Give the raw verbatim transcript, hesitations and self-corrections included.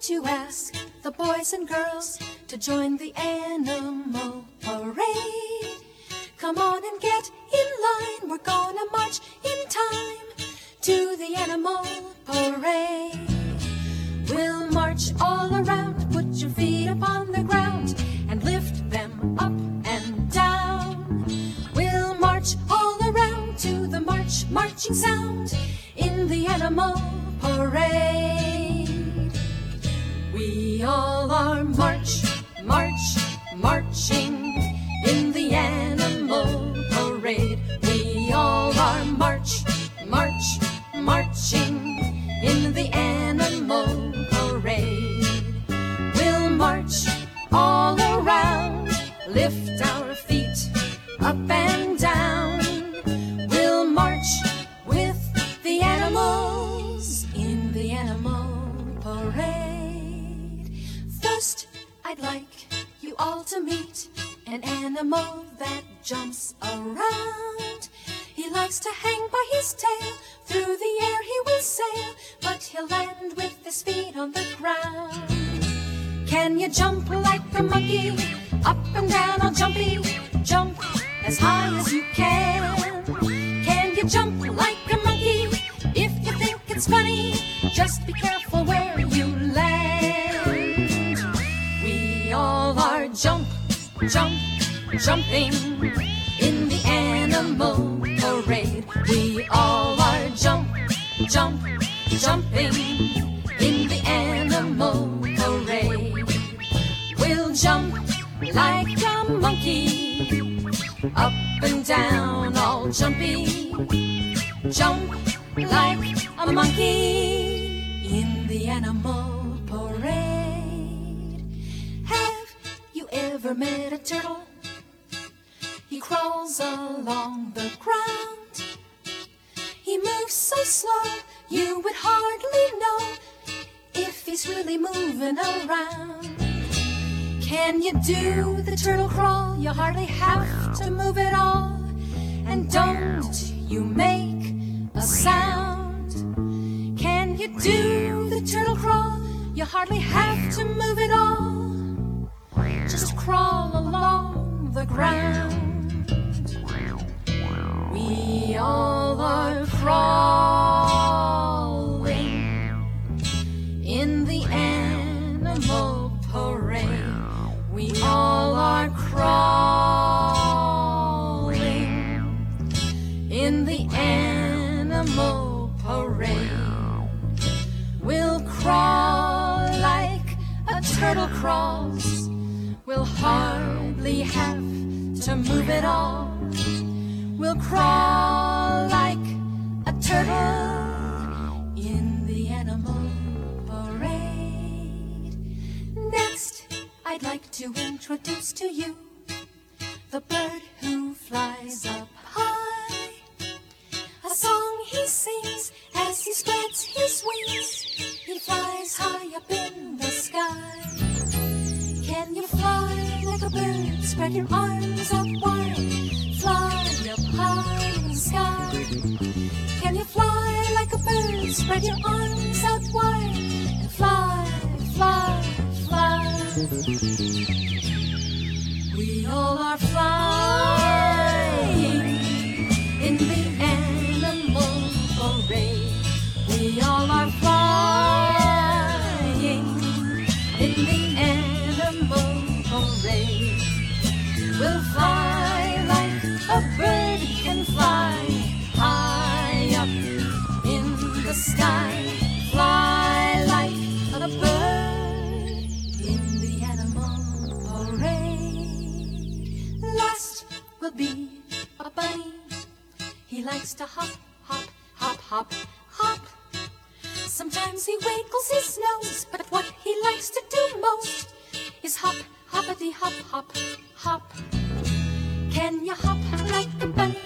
to ask the boys and girls to join the animal parade. Come on and get in line, we're gonna march in time to the animal parade. We'll march all around, put your feet up on the ground and lift them up and down. We'll march all around to the march, marching sound in the animal parade. We all are march, march, marching in the animal parade. We all are march, march, marching in the animal parade. We'll march all around, lift our feet up and down. We'll march with the animals in the animal parade. First, I'd like you all to meet an animal that jumps around. He likes to hang by his tail, through the air he will sail, but he'll land with his feet on the ground. Can you jump like a monkey? Up and down, all jumpy, jump as high as you can. Can you jump like a monkey? If you think it's funny, just be careful where you land. We all are jump, jump, jumping in the animal parade. We all are jump, jump, jumping in the animal parade. We'll jump like a monkey, up and down, all jumpy, jump like a monkey in the animal parade. Have you ever met a turtle? He crawls along the ground. He moves so slow, you would hardly know if he's really moving around. Can you do the turtle crawl? You hardly have to move at all. And don't you make a sound. Can you do the turtle crawl? You hardly have to move at all. Just crawl along the ground. We all are crawling in the animal parade. We all are crawling in the animal parade. We'll crawl like a turtle crawls. We'll hardly have to move at all. We'll crawl like a turtle in the animal parade. Next, I'd like to introduce to you the bird who flies up high. A song he sings as he spreads his wings. He flies high up in the sky. Can you fly like a bird? Spread your arms up wide. Fly up high in the sky. Can you fly like a bird? Spread your arms out wide and fly, fly, fly. We all are flying in the animal parade. We all are flying in the animal parade. We'll fly like a bird can fly, high up in the sky. Fly like a bird in the animal parade. Last will be a bunny. He likes to hop, hop, hop, hop, hop. Sometimes he wiggles his nose, but what he likes to do most is hop, hoppity, hop, hop, hop. Can you hop like a bunny?